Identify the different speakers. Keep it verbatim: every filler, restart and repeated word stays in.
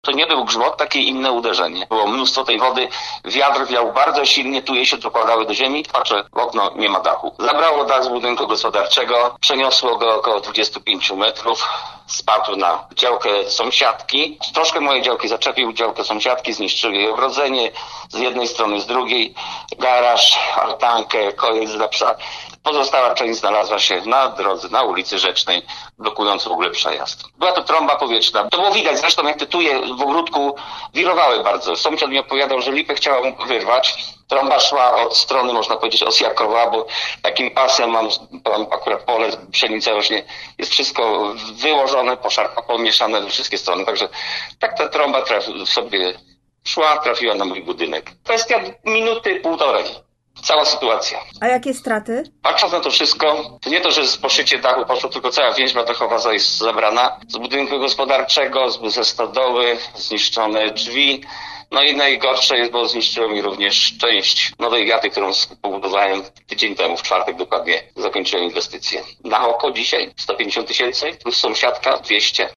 Speaker 1: To nie był grzmot, takie inne uderzenie. Było mnóstwo tej wody, wiatr wiał bardzo silnie, tuje się dokładały do ziemi. Patrzę, w okno nie ma dachu. Zabrało dach z budynku gospodarczego, przeniosło go około dwadzieścia pięć metrów, spadł na działkę sąsiadki. Troszkę moje działki zaczepił, działkę sąsiadki, zniszczył jej ogrodzenie z jednej strony, z drugiej, garaż, altankę, koniec dla psa. Pozostała część znalazła się na drodze, na ulicy Rzecznej, blokując w ogóle przejazd. Była to trąba powietrzna. To było widać zresztą, jak te tuje w ogródku wirowały bardzo. Sąsiad mi opowiadał, że lipę chciała mu wyrwać. Trąba szła od strony, można powiedzieć, Osjakowa, bo takim pasem mam, mam akurat pole, pszenica rośnie. Jest wszystko wyłożone, poszarpa, pomieszane we wszystkie strony. Także tak ta trąba trafi, sobie szła, trafiła na mój budynek. Kwestia minuty, półtorej. Cała sytuacja.
Speaker 2: A jakie straty?
Speaker 1: Patrząc na to wszystko, to nie to, że z poszycie dachu poszło, tylko cała więźba dachowa jest zabrana. Z budynku gospodarczego, ze stodoły, zniszczone drzwi. No i najgorsze jest, bo zniszczyło mi również część nowej gaty, którą pobudowałem tydzień temu, w czwartek dokładnie zakończyłem inwestycję. Na oko dzisiaj sto pięćdziesiąt tysięcy, plus sąsiadka dwieście.